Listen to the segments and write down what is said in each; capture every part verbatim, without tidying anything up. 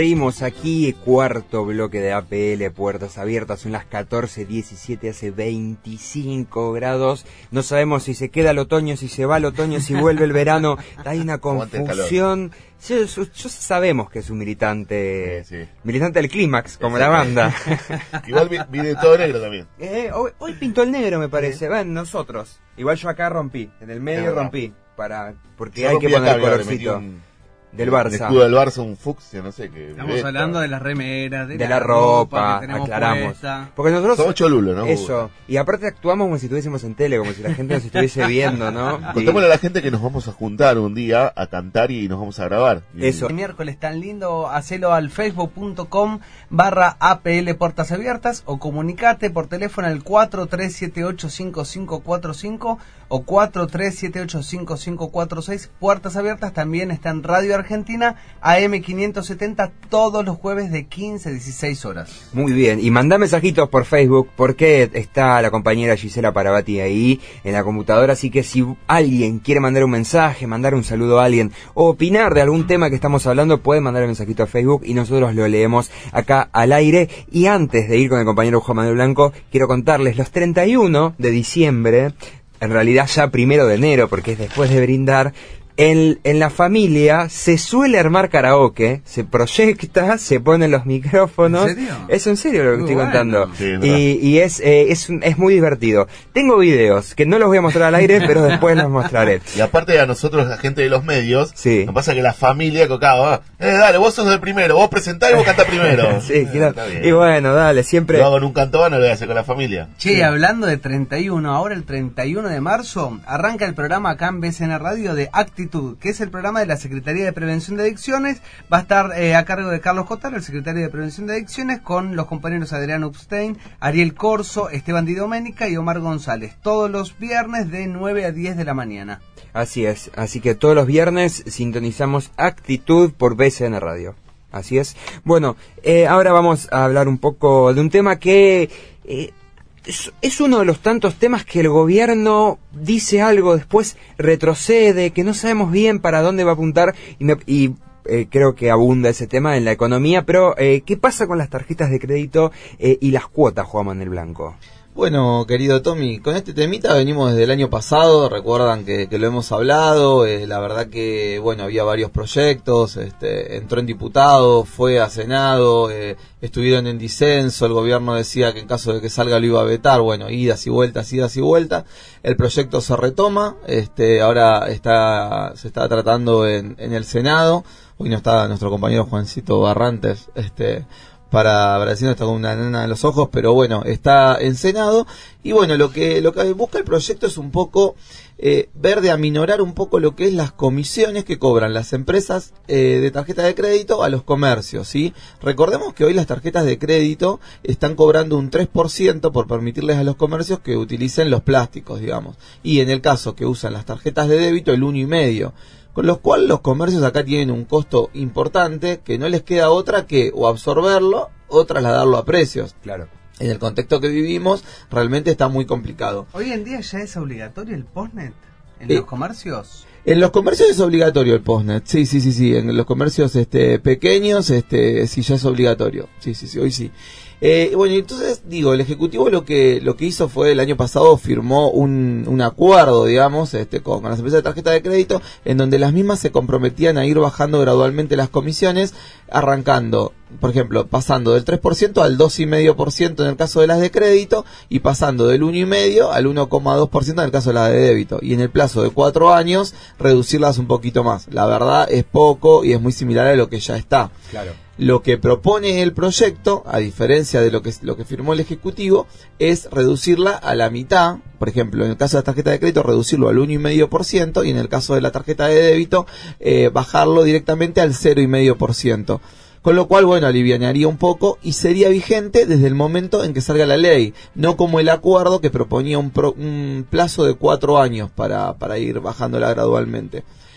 Seguimos aquí, cuarto bloque de A P L, puertas abiertas, son las catorce diecisiete, hace veinticinco grados, no sabemos si se queda el otoño, si se va el otoño, si vuelve el verano, hay una confusión. Yo, yo, yo sabemos que es un militante, sí, sí. militante del Clímax, como sí, la banda. Igual viene todo negro también. Eh, hoy, hoy pintó el negro, me parece, sí. Ven, nosotros. Igual yo acá rompí, en el medio rompí, para porque yo hay que poner el colorcito. Del Barça. El escudo del Barça, un fucsia, no sé qué. Estamos violeta. Hablando de las remeras, de, de la, la ropa, ropa que aclaramos. Puesta. Porque nosotros somos cholulos, ¿no? Eso. Y aparte actuamos como si estuviésemos en tele, como si la gente nos estuviese viendo, ¿no? Contémosle a la gente que nos vamos a juntar un día a cantar y nos vamos a grabar. Eso. El miércoles tan lindo, hacelo al facebook.com barra APL Puertas Abiertas o comunicate por teléfono al cuatro tres siete ocho cinco cinco cuatro cinco o cuatro tres siete ocho cinco cinco cuatro seis. Puertas Abiertas también está en Radio Argentina A M quinientos setenta todos los jueves de quince a dieciséis horas. Muy bien, y mandá mensajitos por Facebook porque está la compañera Gisela Parabati ahí en la computadora, así que si alguien quiere mandar un mensaje, mandar un saludo a alguien o opinar de algún tema que estamos hablando, puede mandar un mensajito a Facebook y nosotros lo leemos acá al aire. Y antes de ir con el compañero Juan Manuel Blanco, quiero contarles los treinta y uno de diciembre, en realidad ya primero de enero porque es después de brindar. En, en la familia se suele armar karaoke, se proyecta, se ponen los micrófonos. ¿En serio? Es en serio lo que muy estoy bueno. contando. Sí, y y es, eh, es es muy divertido. Tengo videos que no los voy a mostrar al aire, pero después los mostraré. Y aparte a nosotros, la gente de los medios, sí. nos pasa que la familia cocaba, eh, dale, vos sos el primero, vos presentás y vos cantás primero. Sí, eh, claro. Y bueno, dale, siempre. Lo hago en un cantón, no lo voy a hacer con la familia. Che, sí. hablando de treinta y uno, ahora el treinta y uno de marzo arranca el programa acá en B C N Radio de Actitud, que es el programa de la Secretaría de Prevención de Adicciones. Va a estar eh, a cargo de Carlos Cotaro, el secretario de Prevención de Adicciones, con los compañeros Adriano Upstein, Ariel Corso, Esteban Di Domenica y Omar González, todos los viernes de nueve a diez de la mañana. Así es, así que todos los viernes sintonizamos Actitud por B C N Radio. Así es. Bueno, eh, ahora vamos a hablar un poco de un tema que eh, es, es uno de los tantos temas que el gobierno dice algo, después retrocede, que no sabemos bien para dónde va a apuntar y, me, y eh, creo que abunda ese tema en la economía, pero eh, ¿qué pasa con las tarjetas de crédito eh, y las cuotas, Juan Manuel Blanco? Bueno, querido Tommy, con este temita venimos desde el año pasado, recuerdan que, que lo hemos hablado, eh, la verdad que, bueno, había varios proyectos, este, entró en diputado, fue a Senado, eh, estuvieron en disenso, el gobierno decía que en caso de que salga lo iba a vetar, bueno, idas y vueltas, idas y vueltas, el proyecto se retoma, este, ahora está, se está tratando en, en el Senado, hoy no está nuestro compañero Juancito Barrantes, este, para Brasil está con una nena en los ojos, pero bueno, está en Senado, y bueno, lo que lo que busca el proyecto es un poco eh, ver de aminorar un poco lo que es las comisiones que cobran las empresas eh, de tarjeta de crédito a los comercios, ¿sí? Recordemos que hoy las tarjetas de crédito están cobrando un tres por ciento por permitirles a los comercios que utilicen los plásticos, digamos, y en el caso que usan las tarjetas de débito, el uno y medio. Con lo cual los comercios acá tienen un costo importante que no les queda otra que o absorberlo o trasladarlo a precios. Claro. En el contexto que vivimos realmente está muy complicado. Hoy en día ya es obligatorio el postnet en eh, los comercios. En los comercios es obligatorio el postnet, sí, sí, sí, sí. En los comercios este pequeños, este sí ya es obligatorio. Sí, sí, sí, hoy sí. Eh, bueno, entonces digo, el Ejecutivo lo que lo que hizo fue el año pasado firmó un, un acuerdo, digamos, este con, con las empresas de tarjeta de crédito, en donde las mismas se comprometían a ir bajando gradualmente las comisiones, arrancando, por ejemplo, pasando del tres por ciento al dos coma cinco por ciento en el caso de las de crédito y pasando del uno coma cinco por ciento al uno coma dos por ciento en el caso de las de débito. Y en el plazo de cuatro años reducirlas un poquito más. La verdad es poco y es muy similar a lo que ya está. Claro. Lo que propone el proyecto, a diferencia de lo que lo que firmó el Ejecutivo, es reducirla a la mitad. Por ejemplo, en el caso de la tarjeta de crédito, reducirlo al uno coma cinco por ciento y en el caso de la tarjeta de débito, eh, bajarlo directamente al cero coma cinco por ciento. Con lo cual, bueno, alivianaría un poco y sería vigente desde el momento en que salga la ley, no como el acuerdo que proponía un, pro, un plazo de cuatro años para, para ir bajándola gradualmente.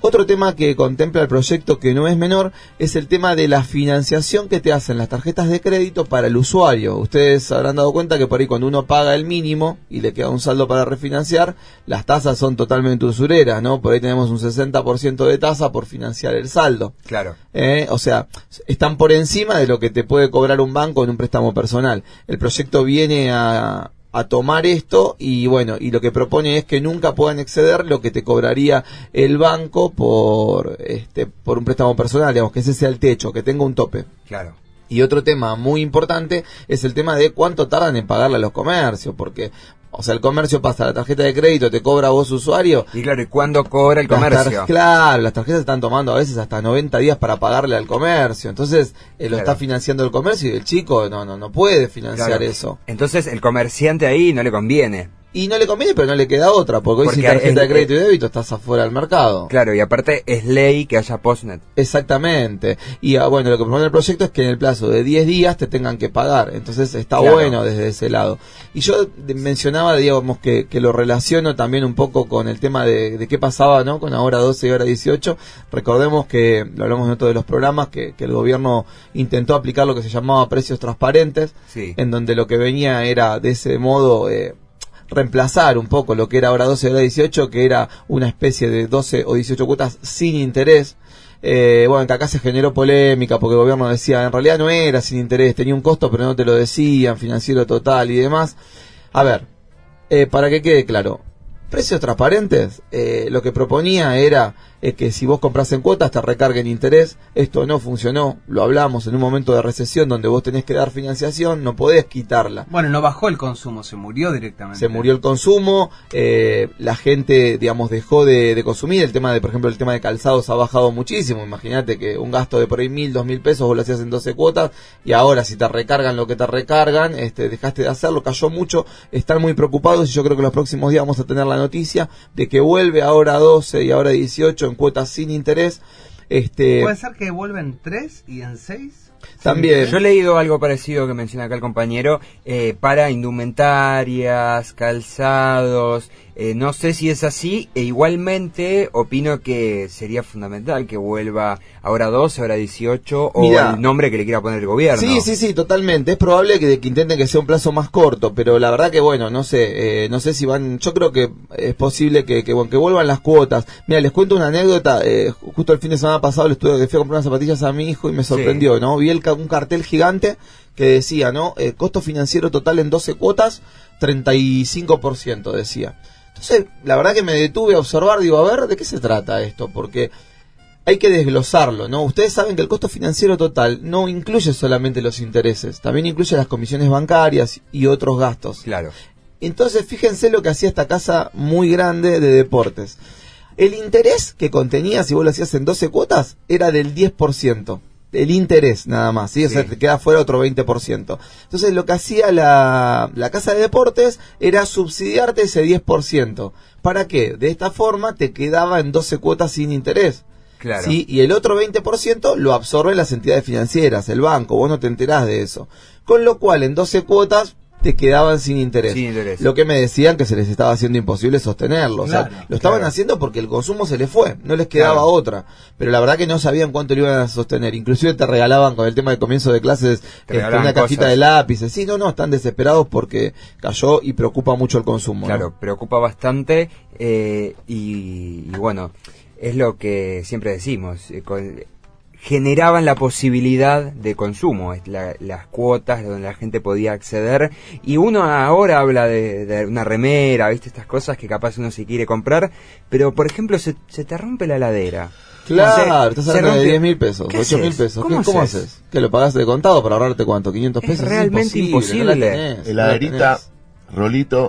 Otro tema que contempla el proyecto, que no es menor, es el tema de la financiación que te hacen las tarjetas de crédito para el usuario. Ustedes habrán dado cuenta que por ahí cuando uno paga el mínimo y le queda un saldo para refinanciar, las tasas son totalmente usureras, ¿no? Por ahí tenemos un sesenta por ciento de tasa por financiar el saldo. Claro. Eh, o sea, están por encima de lo que te puede cobrar un banco en un préstamo personal. El proyecto viene a... a tomar esto y bueno, y lo que propone es que nunca puedan exceder lo que te cobraría el banco por este por un préstamo personal, digamos, que ese sea el techo, que tenga un tope. Claro. Y otro tema muy importante es el tema de cuánto tardan en pagarle a los comercios, porque o sea, el comercio pasa la tarjeta de crédito, te cobra a vos usuario. Y claro, ¿y cuándo cobra el Las comercio? tar- claro, las tarjetas están tomando a veces hasta noventa días para pagarle al comercio. Entonces, eh, lo Claro. está financiando el comercio y el chico no no no puede financiar Claro. eso. Entonces el comerciante ahí no le conviene. Y no le conviene, pero no le queda otra, porque hoy Porque sin tarjeta es- de crédito y débito estás afuera del mercado. Claro, y aparte es ley que haya postnet. Exactamente. Y ah, bueno, lo que propone el proyecto es que en el plazo de diez días te tengan que pagar. Entonces está Claro. bueno desde ese lado. Y yo de- mencionaba, digamos, que, que lo relaciono también un poco con el tema de, de qué pasaba, ¿no? Con ahora doce y ahora dieciocho. Recordemos que, lo hablamos en otro de los programas, que, que el gobierno intentó aplicar lo que se llamaba precios transparentes, Sí. en donde lo que venía era de ese modo... Eh, reemplazar un poco lo que era ahora doce y ahora dieciocho, que era una especie de doce o dieciocho cuotas sin interés. Eh, bueno, que acá se generó polémica porque el gobierno decía, en realidad no era sin interés, tenía un costo pero no te lo decían, financiero total y demás. A ver, eh, para que quede claro, precios transparentes, eh, lo que proponía era eh, que si vos compras en cuotas te recarguen interés. Esto no funcionó, lo hablamos en un momento de recesión donde vos tenés que dar financiación, no podés quitarla. Bueno, no bajó el consumo, se murió directamente. Se murió el consumo, eh, la gente, digamos, dejó de, de consumir. El tema de, por ejemplo, el tema de calzados ha bajado muchísimo. Imagínate que un gasto de por ahí mil, dos mil pesos vos lo hacías en doce cuotas y ahora si te recargan lo que te recargan, este, dejaste de hacerlo, cayó mucho. Están muy preocupados y yo creo que los próximos días vamos a tener la noticia de que vuelve ahora doce y ahora dieciocho en cuotas sin interés. Este, ¿Puede ser que vuelven tres y en seis? también. Yo he leído algo parecido que menciona acá el compañero, eh, para indumentarias, calzados, eh, no sé si es así, e igualmente opino que sería fundamental que vuelva ahora doce, ahora dieciocho, o Mirá. el nombre que le quiera poner el gobierno. Sí, sí, sí, totalmente. Es probable que, que intenten que sea un plazo más corto, pero la verdad que bueno, no sé, eh, no sé si van. Yo creo que es posible que, que, bueno, que vuelvan las cuotas. Mira, les cuento una anécdota. Eh, justo el fin de semana pasado le, estuve, le fui a comprar unas zapatillas a mi hijo y me sorprendió, Sí. ¿no? Vi el, ca- un cartel gigante que decía, ¿no? Eh, costo financiero total en doce cuotas, treinta y cinco por ciento decía. Entonces, la verdad que me detuve a observar, digo, a ver, ¿de qué se trata esto? Porque hay que desglosarlo, ¿no? Ustedes saben que el costo financiero total no incluye solamente los intereses, también incluye las comisiones bancarias y otros gastos. Claro. Entonces, fíjense lo que hacía esta casa muy grande de deportes. El interés que contenía, si vos lo hacías en doce cuotas, era del diez por ciento. El interés nada más, ¿sí? O sea, Sí. te queda fuera otro veinte por ciento. Entonces, lo que hacía la, la casa de deportes era subsidiarte ese diez por ciento. ¿Para qué? De esta forma te quedaba en doce cuotas sin interés. Claro. ¿Sí? Y el otro veinte por ciento lo absorben las entidades financieras, el banco, vos no te enterás de eso. Con lo cual, en doce cuotas te quedaban sin interés. Sin interés. Lo que me decían que se les estaba haciendo imposible sostenerlo. O sea, Claro, lo estaban claro. haciendo porque el consumo se les fue, no les quedaba Claro. otra. Pero la verdad que no sabían cuánto lo iban a sostener. Inclusive te regalaban con el tema de comienzo de clases Te este, regalaban una cajita cosas. de lápices. Sí, no, no, están desesperados porque cayó y preocupa mucho el consumo. Claro, ¿no? preocupa bastante, eh, y, y bueno, es lo que siempre decimos, eh, con- generaban la posibilidad de consumo, es la- las cuotas donde la gente podía acceder, y uno ahora habla de, de una remera, viste, estas cosas que capaz uno se quiere comprar, pero por ejemplo se, se te rompe la heladera. Claro, Se- estás se hablando de rompe- diez mil pesos, ¿Qué ocho mil haces? pesos. ¿Cómo ¿Qué- ¿Cómo haces? haces? ¿Que lo pagaste de contado para ahorrarte cuánto? ¿quinientos Es pesos? realmente imposible. no la imposible. tenés, no la Heladerita, tenés. rolito.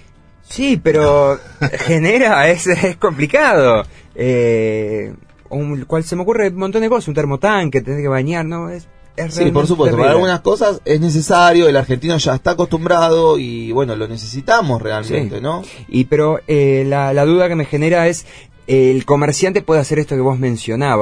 Sí, pero genera, es, es complicado. Eh, un, cual se me ocurre un montón de cosas, un termotanque, tener que bañar, ¿no? Es, es Sí, realmente por supuesto, terrible. para algunas cosas es necesario, el argentino ya está acostumbrado y bueno, lo necesitamos realmente, Sí. ¿no? Y pero eh, la, la duda que me genera es, ¿el comerciante puede hacer esto que vos mencionabas?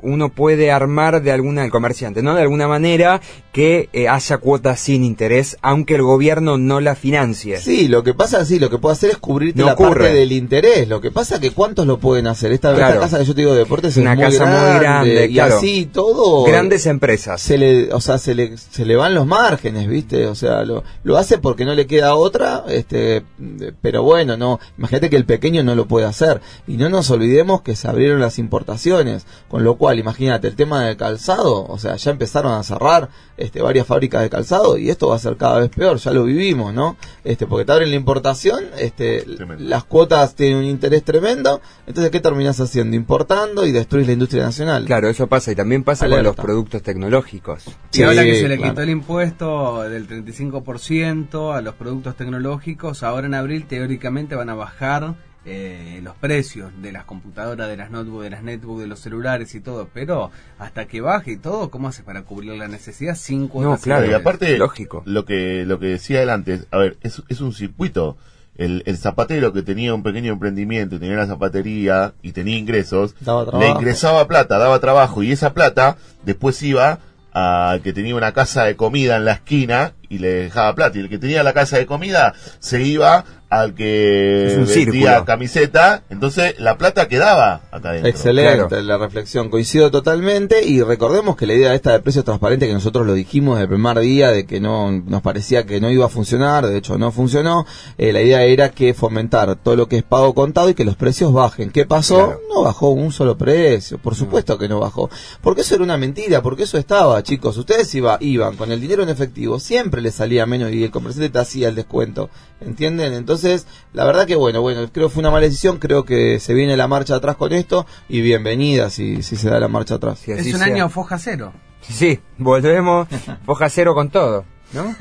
uno puede armar de alguna, el comerciante, ¿no? De alguna manera que eh, haya cuotas sin interés, aunque el gobierno no la financie. Sí, lo que pasa, sí, lo que puede hacer es cubrirte No la ocurre. parte del interés. Lo que pasa que ¿cuántos lo pueden hacer? Esta, Claro. esta casa que yo te digo de deportes Una es muy casa muy grande, grande, y claro. así todo. Grandes empresas. Se le, o sea, se le, se le van los márgenes, ¿viste? O sea, lo, lo hace porque no le queda otra, este, pero bueno, no, imagínate que el pequeño no lo puede hacer. Y no nos olvidemos que se abrieron las importaciones, con lo cual, imagínate, el tema del calzado, o sea, ya empezaron a cerrar, este, varias fábricas de calzado, y esto va a ser cada vez peor, ya lo vivimos, ¿no? Este, porque te abren la importación, este, Tremendo. las cuotas tienen un interés tremendo, entonces, ¿qué terminás haciendo? Importando y destruís la industria nacional. Claro, eso pasa y también pasa Alerta. con los productos tecnológicos. Y Sí, ahora que se le claro. quitó el impuesto del treinta y cinco por ciento a los productos tecnológicos, ahora en abril teóricamente van a bajar eh, los precios de las computadoras, de las notebooks, de las netbooks, de los celulares y todo. Pero hasta que baje y todo, ¿cómo hace para cubrir la necesidad sin cuotas? No, claro. Y sin- aparte, lógico. lo que lo que decía adelante, a ver, es, es un circuito. El, el zapatero que tenía un pequeño emprendimiento y tenía la zapatería y tenía ingresos, Daba le trabajo. ingresaba plata, daba trabajo, y esa plata después iba al que tenía una casa de comida en la esquina y le dejaba plata, y el que tenía la casa de comida se iba al que Es un vendía círculo. camiseta, entonces la plata quedaba acá adentro. Excelente Claro. la reflexión, coincido totalmente, y recordemos que la idea esta de precios transparentes, que nosotros lo dijimos desde el primer día, de que no nos parecía que no iba a funcionar, de hecho no funcionó, eh, la idea era que fomentar todo lo que es pago contado y que los precios bajen. ¿Qué pasó? Claro. No bajó un solo precio, por supuesto que no bajó, porque eso era una mentira, porque eso estaba, chicos, ustedes iba, iban con el dinero en efectivo, siempre les salía menos y el comerciante te hacía el descuento, ¿entienden? Entonces, la verdad que bueno, bueno, creo que fue una mala decisión, creo que se viene la marcha atrás con esto, y bienvenida si, si se da la marcha atrás. Si así Es un sea. año foja cero. Sí, volvemos, foja cero con todo, ¿no?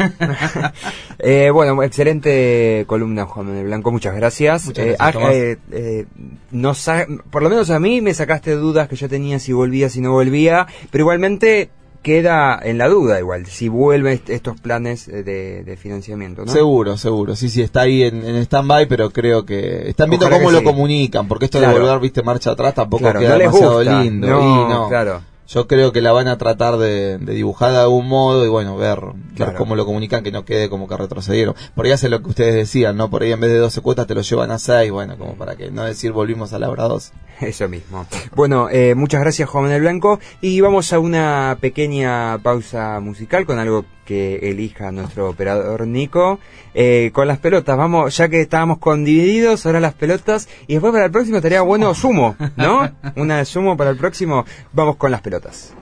eh, bueno, excelente columna, Juan Manuel Blanco, muchas gracias. Muchas Eh, gracias, ah, Tomás. eh, eh, nos sa- por lo menos a mí me sacaste dudas que yo tenía si volvía, si no volvía, pero igualmente queda en la duda igual, si vuelven est- estos planes eh, de, de financiamiento, ¿no? Seguro, seguro, sí, sí, está ahí en, en stand-by, pero creo que están viendo Ojalá cómo que lo sí. comunican, porque esto Claro. de volver, viste, marcha atrás tampoco Claro, queda no les demasiado gusta. lindo. No, y no. claro. Yo creo que la van a tratar de, de dibujar de algún modo y bueno, ver, ver Claro. cómo lo comunican, que no quede como que retrocedieron. Por ahí hacen lo que ustedes decían, ¿no? Por ahí en vez de doce cuotas te lo llevan a seis, bueno, como para que no decir volvimos a la hora dos. Eso mismo. Bueno, eh, muchas gracias, Juan Manuel Blanco, y vamos a una pequeña pausa musical con algo que elija nuestro operador Nico, eh, con las pelotas. Vamos, ya que estábamos con divididos, ahora las pelotas, y después para el próximo estaría bueno sumo, ¿no? Una de sumo para el próximo. Vamos con las pelotas.